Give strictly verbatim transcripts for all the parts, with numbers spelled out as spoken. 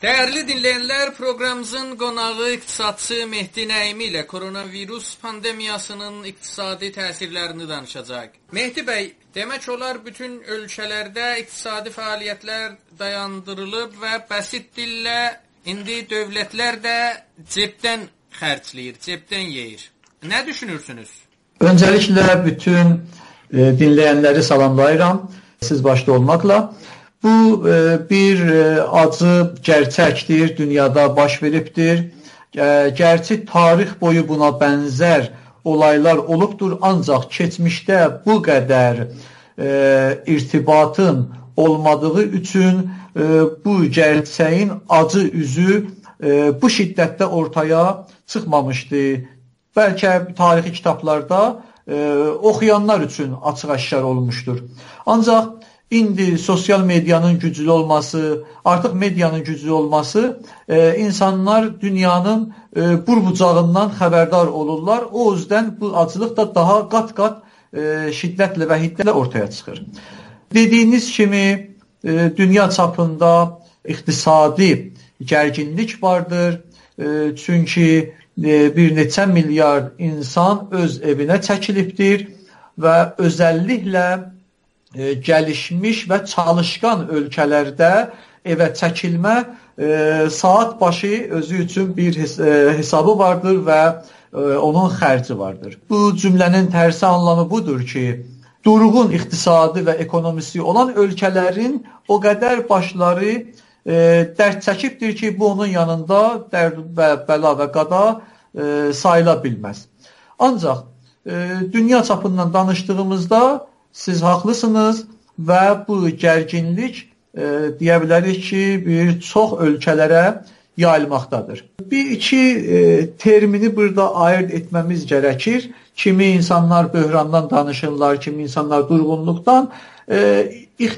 Değerli dinleyenler, programımızın qonağı iqtisadçı Mehdi Nəimi ilə koronavirus pandemiyasının iqtisadi təsirlərini danışacaq. Mehdi bəy, demək olar bütün ölkələrdə iqtisadi fəaliyyətlər dayandırılıb və bəsit dillə indi dövlətlər də cebdən xərcləyir, cebdən yeyir. Nə düşünürsünüz? Öncelikle bütün e, dinleyenleri salamlayıram, siz başta olmakla. Bu e, bir e, acı gerçəkdir, dünyada baş veribdir. E, gerçi tarix boyu buna benzer olaylar olubdur, ancaq keçmişdə bu qədər e, irtibatın olmadığı üçün e, bu gerçəyin acı üzü e, bu şiddətdə ortaya çıxmamışdı. Bəlkə tarixi kitablarda e, oxuyanlar üçün açıq-aşkar olmuşdur. Ancaq indi sosial medyanın güclü olması, artıq medyanın güclü olması e, insanlar dünyanın e, bur-bucağından xəbərdar olurlar. O yüzden bu acılıq da daha qat-qat e, şiddətlə və hiddətlə ortaya çıxır. Dediyiniz kimi e, dünya çapında iqtisadi gərginlik vardır. E, çünki e, bir neçə milyar insan öz evinə çəkilibdir və özəlliklə E, gəlişmiş və çalışqan ölkələrdə evə çəkilmə e, saat başı özü üçün bir hes e, hesabı vardır və e, onun xərci vardır. Bu cümlənin tərsi anlamı budur ki, durğun iqtisadi və ekonomisi olan ölkələrin o qədər başları e, dərd çəkibdir ki, bu onun yanında dərd və bəla və qada e, sayıla bilməz. Ancaq e, dünya çapından danışdığımızda siz haqlısınız və bu gərginlik e, deyə bilərik ki, bir çox ölkələrə yayılmaqdadır. Bir iki e, termini burada ayırt etməmiz gərəkir. Kimi insanlar böhrandan danışırlar, kimi insanlar durğunluqdan. E,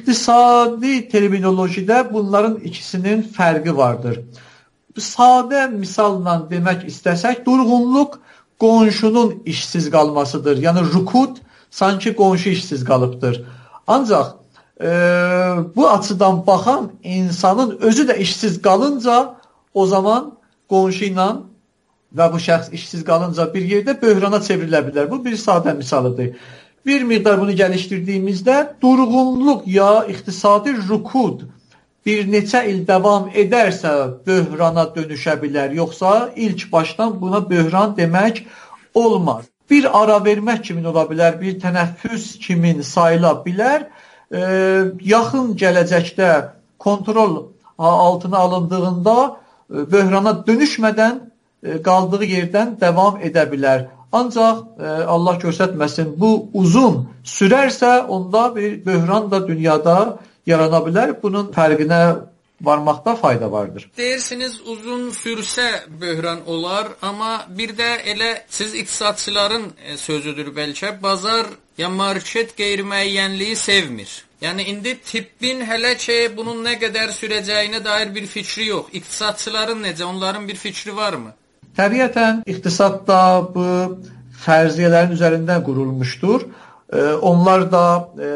İqtisadi terminolojide bunların ikisinin fərqi vardır. Sadə misalla demək istəsək, durğunluq qonşunun işsiz qalmasıdır. Yəni rukud sanki qonşu işsiz qalıbdır. Ancaq e, bu açıdan baxan insanın özü də işsiz qalınca o zaman qonşu ilə və bu şəxs işsiz qalınca bir yerdə böhrana çevrilə bilər. Bu bir sadə misalıdır. Bir miqdar bunu gəlişdirdiyimizdə durğunluq ya iqtisadi rukud bir neçə il davam edərsə böhrana dönüşə bilər. Yoxsa ilk başdan buna böhran demək olmaz. Bir ara vermək kimin ola bilər, bir tənəffüs kimin sayıla bilər. E, yaxın gələcəkdə kontrol altına alındığında e, böhrana dönüşmədən e, qaldığı yerdən davam edə bilər. Ancaq e, Allah göstərməsin, bu uzun sürərsə onda bir böhran da dünyada yarana bilər. Bunun fərqinə varmaqda fayda vardır. Deyirsiniz uzun sürsə böhran olar, amma bir də elə siz iqtisadçıların sözüdür bəlkə, bazar ya market qeyri-müəyyənliyi sevmir. Yəni indi tibbin hələ ki bunun nə qədər sürəcəyinə dair bir fikri yox. İqtisadçıların necə, onların bir fikri varmı? Təbiətən iqtisadda bu fərziyyələrin üzərindən qurulmuşdur. Ee, onlar da e,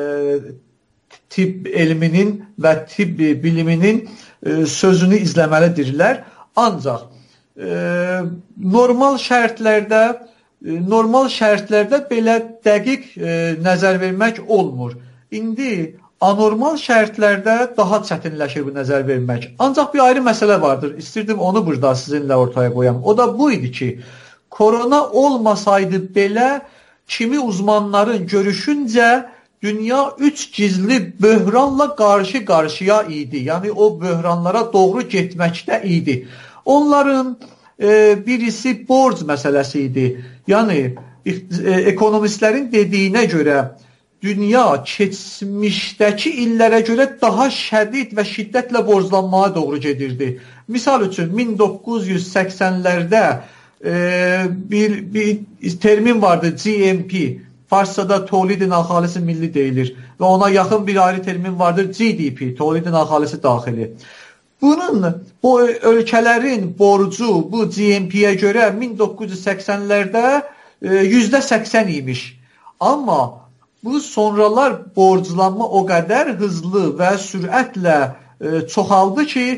tibb elminin və tibb biliminin e, sözünü izləməlidirlər. Ancaq e, normal şərtlərdə e, normal şərtlərdə belə dəqiq e, nəzər vermək olmur. İndi anormal şərtlərdə daha çətinləşir bu nəzər vermək. Ancaq bir ayrı məsələ vardır. İstirdim onu burada sizinlə ortaya qoyam. O da bu idi ki, korona olmasaydı belə kimi uzmanların görüşüncə dünya üç gizli böhranla qarşı-qarşıya idi. Yəni o böhranlara doğru getməkdə idi. Onların e, birisi borc məsələsi idi. Yəni e, ekonomistlərin dediyinə görə dünya keçmişdəki illərə görə daha şədid və şiddətlə borclanmaya doğru gedirdi. Misal üçün min doqquz yüz səksənlərdə e, bir, bir termin vardı, G M P. Farsçada tolidin əhalisi milli deyilir və ona yaxın bir ayrı termin vardır, G D P, tolidin əhalisi daxili. Bunun, bu ölkələrin borcu bu G M P'yə görə min doqquz yüz səksənlərdə yüzdə səksən imiş. Amma bu sonralar borclanma o qədər hızlı və sürətlə e, çoxaldı ki,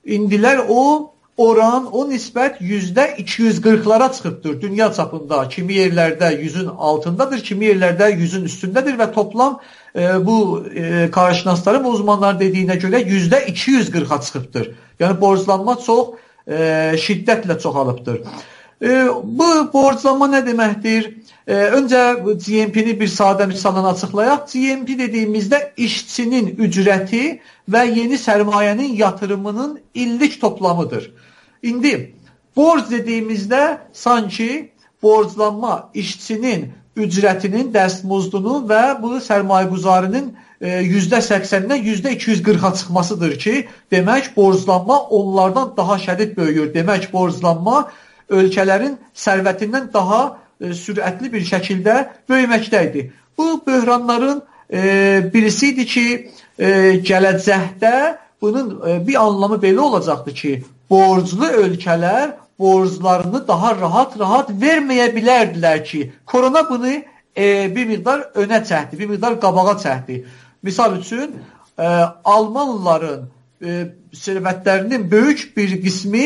indilər o oran, o nisbət yüzdə iki yüz qırxlara çıxıbdır dünya çapında. Kimi yerlərdə yüzün altındadır, kimi yerlərdə yüzün üstündədir və toplam e, bu e, qarşınaşların uzmanlar dediyinə görə yüzdə iki yüz qırxa çıxıbdır. Yəni borclanma çox e, şiddətlə çoxalıbdır. E, bu borclanma nə deməkdir? E, öncə G M P-ni bir sadə misalla açıqlayaq. G M P dediyimizdə işçinin ücrəti və yeni sərmayənin yatırımının illik toplamıdır. İndi borc dediyimizdə sanki borclanma işçinin ücrətinin, dəstmuzduğunun və bu sərmayəguzarının yüzdə səksəndən yüzdə iki yüz qırxa çıxmasıdır ki, demək borclanma onlardan daha şədid böyüyür. Demək borclanma ölkələrin sərvətindən daha e, sürətli bir şəkildə böyüməkdədir. Bu böhranların e, birisi idi ki, e, gələcəkdə bunun e, bir anlamı belə olacaqdır ki, borclu ölkələr borclarını daha rahat-rahat verməyə bilərdilər ki, korona bunu e, bir miqdar önə çəkdi, bir miqdar qabağa çəkdi. Misal üçün, e, Almanların e, sərvətlərinin böyük bir qismi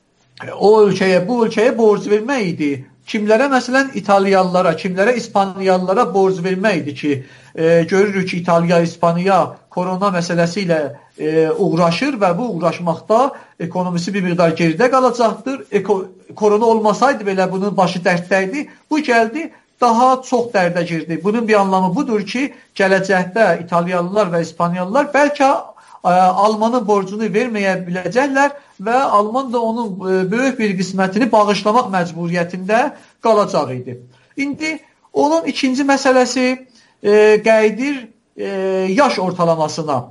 e, o ölkəyə, bu ölkəyə borc vermək idi. Kimlərə, məsələn, İtalyanlara, kimlərə, İspaniyalılara borc vermək idi ki, e, görürük ki, İtaliya, İspaniya korona məsələsi ilə e, uğraşır və bu uğraşmaqda ekonomisi bir miqdar geridə qalacaqdır. Eko, korona olmasaydı belə bunun başı dərddəydi. Bu gəldi, daha çox dərdə girdi. Bunun bir anlamı budur ki, gələcəkdə İtalyanlılar və İspaniyalılar bəlkə ə, Almanın borcunu verməyə biləcəklər və Alman da onun ə, böyük bir qismətini bağışlamaq məcburiyyətində qalacaq idi. İndi onun ikinci məsələsi ə, qayıdır ə, yaş ortalamasına.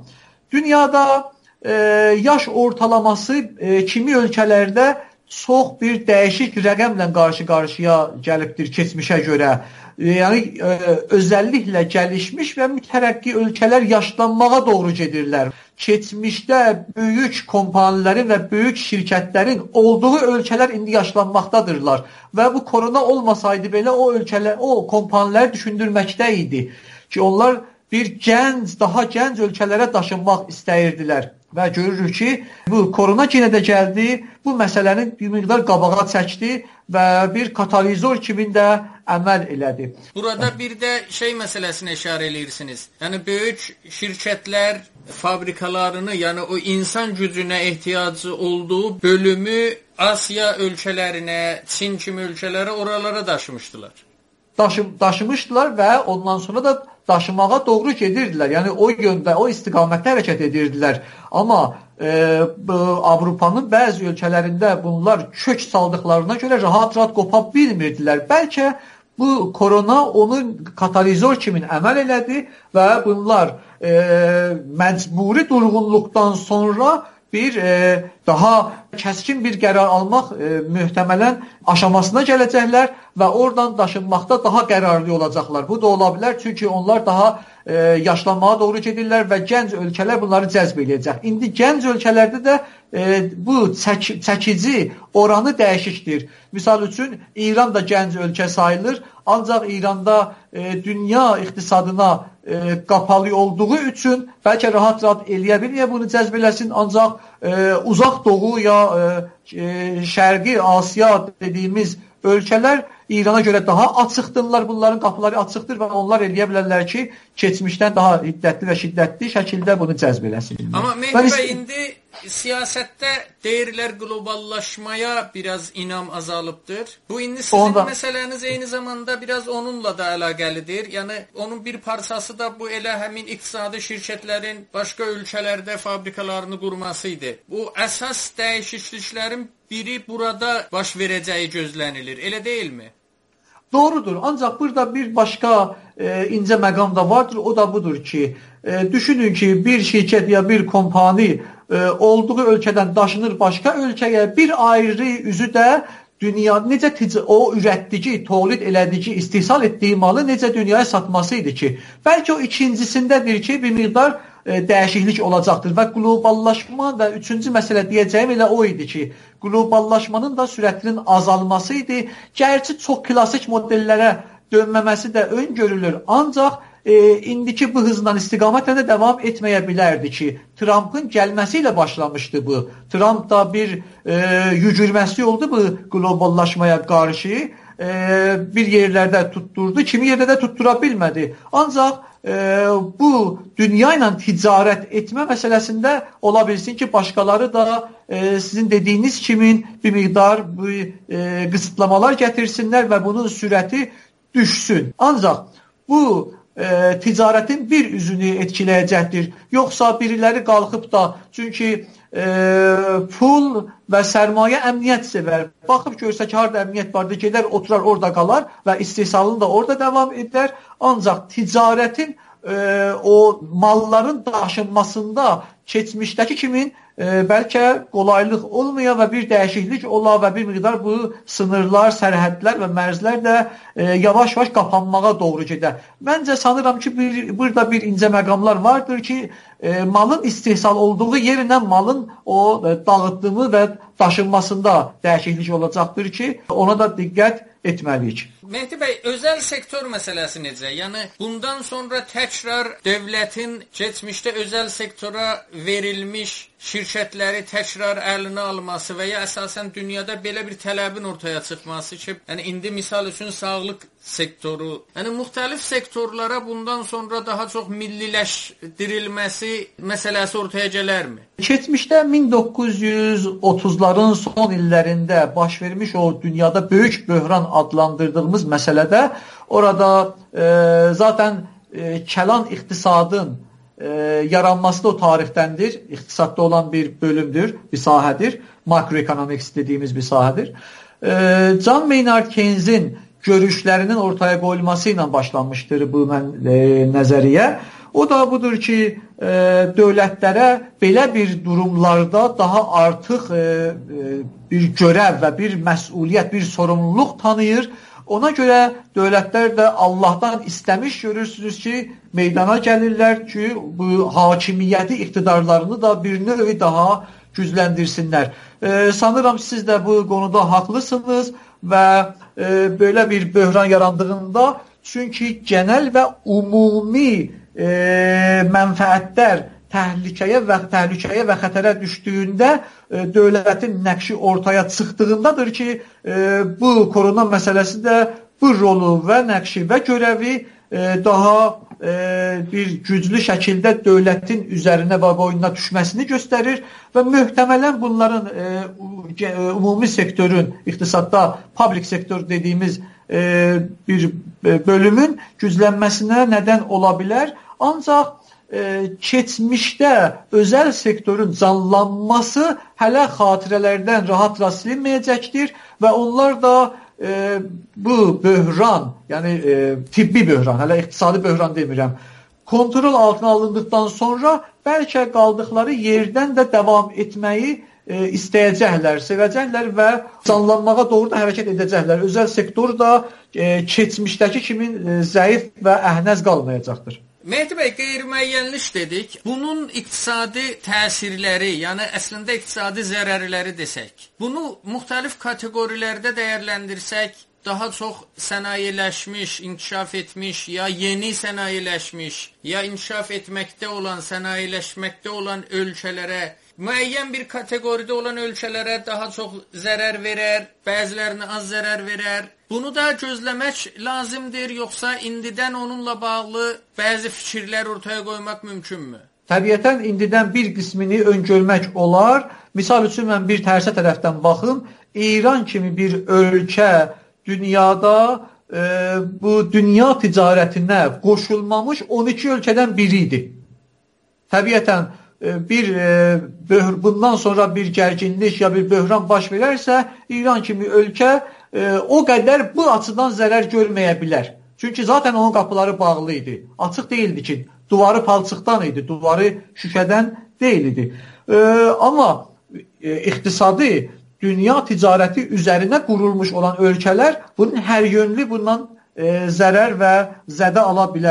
Dünyada ə, yaş ortalaması ə, kimi ölkələrdə çox bir dəyişik rəqəmlə qarşı-qarşıya gəlibdir keçmişə görə. Yəni ə, özəlliklə gəlişmiş və mütərəqqi ölkələr yaşlanmağa doğru gedirlər. Keçmişdə böyük kompanilərin və böyük şirkətlərin olduğu ölkələr indi yaşlanmaqdadırlar və bu korona olmasaydı belə o ölkələr, o kompanilər düşündürməkdə idi ki, onlar bir gənc, daha gənc ölkələrə daşınmaq istəyirdilər. Və görürük ki, bu korona yenə də gəldi, bu məsələnin bir miqdar qabağa çəkdi və bir katalizor kimi də əməl elədi. Burada bir də şey məsələsini işarə edirsiniz. Yəni böyük şirkətlər fabrikalarını, yəni o insan gücünə ehtiyacı olduğu bölümü Asiya ölkələrinə, Çin kimi ölkələrə, oralara daşımışdılar. Daşı, daşımışdılar və ondan sonra da daşımağa doğru gedirdilər. Yəni o yöndə, o istiqamətdə hərəkət edirdilər. Amma e, Avropanın bəzi ölkələrində bunlar kök saldıqlarına görə rahat-rahat qopa bilmirdilər. Bəlkə bu korona onun katalizor kimi əməl elədi və bunlar e, məcburi durğunluqdan sonra bir e, daha kəskin bir qərar almaq e, möhtəmələn aşamasına gələcəklər və oradan daşınmaqda daha qərarlı olacaqlar. Bu da ola bilər, çünki onlar daha e, yaşlanmağa doğru gedirlər və gənc ölkələr bunları cəzb edəcək. İndi gənc ölkələrdə də e, bu çək, çəkici oranı dəyişikdir. Misal üçün, İran da gənc ölkə sayılır, ancaq İranda e, dünya iqtisadına e, qapalı olduğu üçün bəlkə rahat-rahat eləyə bilməyə bunu cəzb eləsin, ancaq e, uzaq doğu ya e, şərqi Asiya dediyimiz ölkələr İrana görə daha açıqdırlar, bunların qapıları açıqdır və onlar eləyə bilərlər ki, keçmişdən daha hiddətli və şiddətli şəkildə bunu cəzb eləsin. Amma Mehdi bəy, indi siyasətdə deyirlər qloballaşmaya biraz inam azalıbdır. Bu indi sizin Onda... məsələniz eyni zamanda biraz onunla da əlaqəlidir. Yəni onun bir parçası da bu elə həmin iqtisadi şirkətlərin başqa ölkələrdə fabrikalarını qurması idi. Bu əsas dəyişikliklərin biri burada baş verəcəyi gözlənilir. Elə deyilmi? Doğrudur. Ancaq burada bir başqa e, incə məqam da vardır. O da budur ki, e, düşünün ki, bir şirkət ya bir kompani e, olduğu ölkədən daşınır başqa ölkəyə, bir ayrı üzü də dünya necə o ürətdiyi, tolid elədiyi, istehsal etdiyi malı necə dünyaya satması idi ki, bəlkə o ikincisindədir ki, bir miqdar e, dəyişiklik olacaqdır və qloballaşma və üçüncü məsələ deyəcəyim elə o idi ki, qloballaşmanın da sürətinin azalması idi. Gərçi çox klassik modellərə dönməməsi də öngörülür. Ancaq e, indiki bu hızla istiqamətlə də devam etməyə bilərdi ki, Trump'ın gəlməsi ilə başlamışdı bu. Trump da bir e, yücürməsi oldu bu qloballaşmaya qarşı. E, bir yerlərdə tutturdu, kimi yerdə də tuttura bilmədi. Ancaq e, bu dünya ilə ticarət etmə məsələsində ola bilsin ki, başqaları da e, sizin dediyiniz kimi bir miqdar bu, e, qısıtlamalar gətirsinlər və bunun sürəti düşsün. Ancaq bu e, ticarətin bir üzünü etkiləyəcəkdir. Yoxsa biriləri qalxıb da, çünki e, pul və sərmayə əmniyyət sevər. Baxıb görsə ki, harada əmniyyət vardır, gedər, oturar, orada qalar və istehsalını da orada davam edər. Ancaq ticarətin e, o malların daşınmasında keçmişdəki kimin e, bəlkə qolaylıq olmaya və bir dəyişiklik ola və bir miqdar bu sınırlar, sərhədlər və mərzlər də e, yavaş-yavaş qapanmağa doğru gedər. Məncə sanıram ki, bir, burada bir incə məqamlar vardır ki, e, malın istehsal olduğu yerinə malın o e, dağıtımı və daşınmasında dəyişiklik olacaqdır ki, ona da diqqət etməliyik. Mehdi bəy, özəl sektor məsələsi necə? Yəni bundan sonra təkrar dövlətin keçmişdə özəl sektora verilmiş şirkətləri təkrar əlinə alması və ya əsasən dünyada belə bir tələbin ortaya çıxması ki, yəni indi misal üçün sağlıq sektoru, yəni müxtəlif sektorlara bundan sonra daha çox milliləşdirilməsi məsələsi ortaya gələrmi? Keçmişdə min doqquz yüz otuzların son illərində baş vermiş o dünyada böyük böhran adlandırdığımız məsələdə orada e, zaten e, kəlan iqtisadın e, yaranması da o tarixdəndir. İqtisadda olan bir bölümdür, bir sahədir. Makroekonomiks dediğimiz bir sahədir. E, John Maynard Keynes'in görüşlərinin ortaya qoyulması ilə başlanmışdır bu mən, e, nəzəriyyə. O da budur ki, e, dövlətlərə belə bir durumlarda daha artıq e, e, bir görəv və bir məsuliyyət, bir sorumluluq tanıyır. Ona görə dövlətlər də Allahdan istəmiş görürsünüz ki, meydana gəlirlər ki, bu hakimiyyəti, iqtidarlarını da bir növ daha gücləndirsinlər. E, sanıram siz də bu konuda haqlısınız və e, belə bir böhran yarandığında, çünki genel və umumi e, mənfəətlər təhlükəyə və təhlükəyə və xətərə düşdüyündə e, dövlətin nəqşi ortaya çıxdığındadır ki, e, bu korona məsələsi də bu rolu və nəqşi və görəvi e, daha e, bir güclü şəkildə dövlətin üzərinə və boynuna düşməsini göstərir və möhtəmələn bunların e, umumi sektorun, iqtisadda public sektor dediyimiz e, bir bölümün güclənməsinə nədən ola bilər. Ancaq keçmişdə özəl sektorun canlanması hələ xatirələrdən rahat-rahat silinməyəcəkdir və onlar da e, bu böhran, yəni e, tibbi böhran, hələ iqtisadi böhran demirəm, kontrol altına alındıqdan sonra bəlkə qaldıqları yerdən də davam etməyi e, istəyəcəklər, sevəcəklər və canlanmağa doğru da hərəkət edəcəklər. Özəl sektor da e, keçmişdəki kimi e, zəif və əhnəz qalmayacaqdır. Mehdi bəy, qeyri-müəyyənlik dedik. Bunun iqtisadi təsirləri, yəni əslində iqtisadi zərərləri desək, bunu müxtəlif kateqorilərdə dəyərləndirsək, daha çox sənayeləşmiş, inkişaf etmiş, ya yeni sənayeləşmiş, ya inkişaf etməkdə olan, sənayeləşməkdə olan ölkələrə, müəyyən bir kateqorida olan ölkələrə daha çox zərər verər, bəzilərinə az zərər verər. Bunu da gözləmək lazımdır, yoxsa indidən onunla bağlı bəzi fikirlər ortaya qoymaq mümkünmü? Təbiətən indidən bir qismini öngörmək olar. Misal üçün mən bir tərsə tərəfdən baxım, İran kimi bir ölkə dünyada e, bu dünya ticarətinə qoşulmamış on iki ölkədən biri idi. Təbiətən bir e, bundan sonra bir gərginlik ya bir böhran baş verərsə, İran kimi ölkə e, o qədər bu açıdan zərər görməyə bilər. Çünki zaten onun qapıları bağlı idi. Açıq deyildi ki, duvarı palçıqdan idi, duvarı şüşədən deyildi. E, amma e, iqtisadi dünya ticarəti üzərinə qurulmuş olan ölkələr bunun hər yönlü bundan e, zərər və zədə ala bilərlər.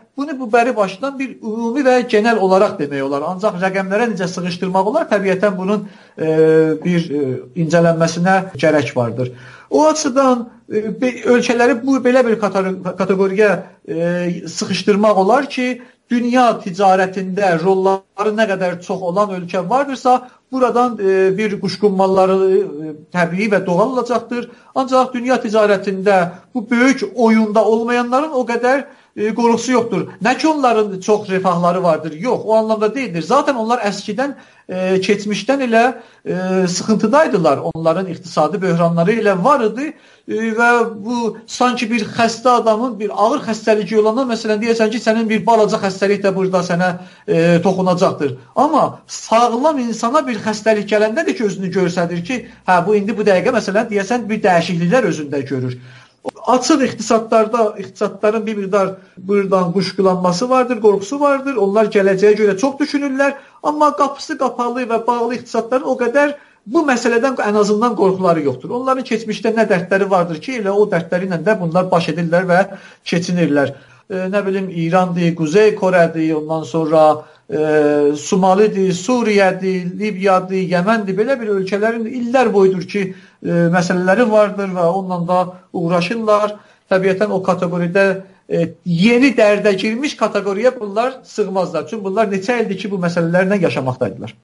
bunu bu bəri başdan bir ümumi və genel olaraq demək olar. Ancaq rəqəmlərə necə sığışdırmaq olar, təbiətən bunun e, bir e, incələnməsinə gərək vardır. O açıdan e, ölkələri bu belə bir kateqoriya e, sıxışdırmaq olar ki, dünya ticarətində rolları nə qədər çox olan ölkə vardırsa, buradan e, bir quşqunmaları e, təbii və doğal olacaqdır. Ancaq dünya ticarətində bu böyük oyunda olmayanların o qədər e, qorxusu yoxdur. Nə ki onların çox refahları vardır, yox, o anlamda deyildir. Zaten onlar əskidən, e, keçmişdən elə e, sıxıntıdaydılar. Onların iqtisadi böhranları elə var idi e, və bu sanki bir xəstə adamın bir ağır xəstəliyi olanda məsələn deyəsən ki, sənin bir balaca xəstəlik də burada sənə e, toxunacaqdır. Amma sağlam insana bir xəstəlik gələndə də ki, özünü görsədir ki, hə bu indi bu dəqiqə məsələn deyəsən bir dəyişikliklər özündə görür. Açıq iqtisadlarda iqtisadların bir miqdar buradan quşqulanması vardır, qorxusu vardır. Onlar gələcəyə görə çox düşünürlər. Amma qapısı qapalı və bağlı iqtisadların o qədər bu məsələdən ən azından qorxuları yoxdur. Onların keçmişdə nə dərdləri vardır ki, elə o dərdləri ilə də bunlar baş edirlər və keçinirlər. E, nə bilim İrandır, Quzey Korədir, ondan sonra e, Somalidir, Suriyedir, Libyadır, Yəməndir. Belə bir ölkələrin illər boyudur ki, e, məsələləri vardır və onunla da uğraşırlar. Təbiətən o kateqoriyada e, yeni dərdə girmiş kateqoriya bunlar sığmazlar. Çünki bunlar neçə ildir ki, bu məsələlərlə yaşamaqdaydılar.